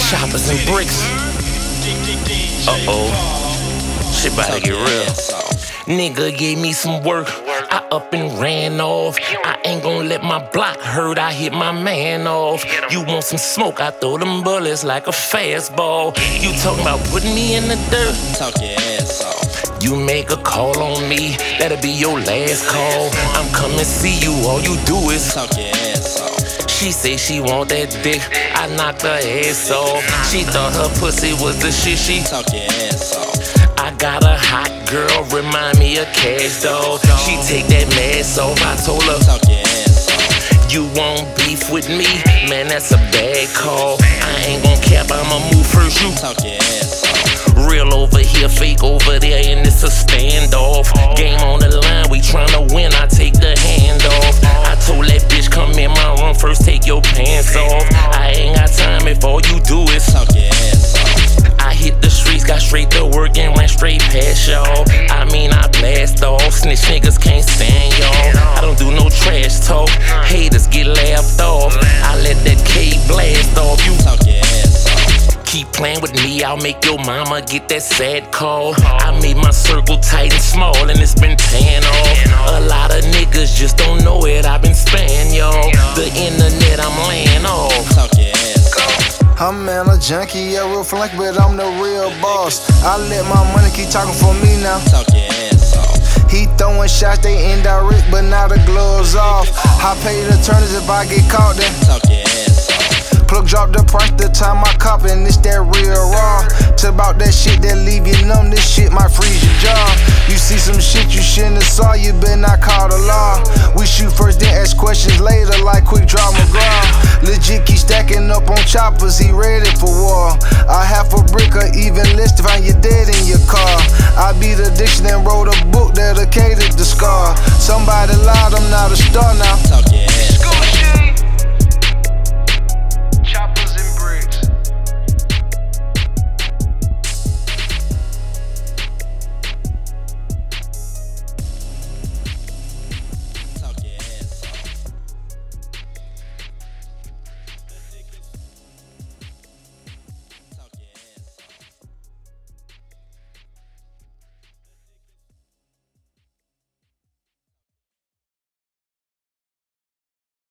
choppers and bricks. Uh-oh, shit about to get real. Nigga gave me some work, I up and ran off. I ain't gon' let my block hurt, I hit my man off. You want some smoke, I throw them bullets like a fastball. You talking about putting me in the dirt? Talk your ass off. You make a call on me, that'll be your last call. I'm coming see you, all you do is talk your ass off. She say she want that dick, I knocked her ass off. She thought her pussy was the shit, she talk your ass off. I got a hot girl, remind me of Cash Doll. She take that mask off, I told her talk your ass off. You want beef with me? Man, that's a bad call. I ain't gon' cap, I'ma move first, you talk your ass off. Real over here, fake over there, and it's a standoff. Game on the line, we tryna win, I take the hand off. I told that bitch, come in my room first, take your pants off. I ain't got time if all you do is talk your ass off. I hit the streets, got straight to work and ran straight past y'all. I mean, I blast off, snitch niggas can't stand y'all. I don't do no trash talk, haters get laughed off. I let that K blast off, you talk your ass off. Keep playing with me, I'll make your mama get that sad call. I made my circle tight and small and it's been paying off. A lot of niggas just don't know it, I've been spanning y'all. The internet, I'm laying off. Talk your ass off. I'm man a junkie, a real flank, but I'm the real boss. I let my money keep talking for me now. Talk your ass off. He throwing shots, they indirect, but now the gloves off. I pay the attorneys if I get caught, then talk your ass off. Plug drop the price the time I cop, and it's that real raw. Tell about that shit that leave you numb, this shit might freeze your jaw. You see some shit you shouldn't have saw, you better not call the law. We shoot first, then ask questions later, like Quick Draw McGraw. Legit keep stacking up on choppers, he ready for war. I half a brick or even less to find you dead in your car. I beat addiction and wrote a book dedicated to Scar. Somebody lied, I'm not a star now. Talk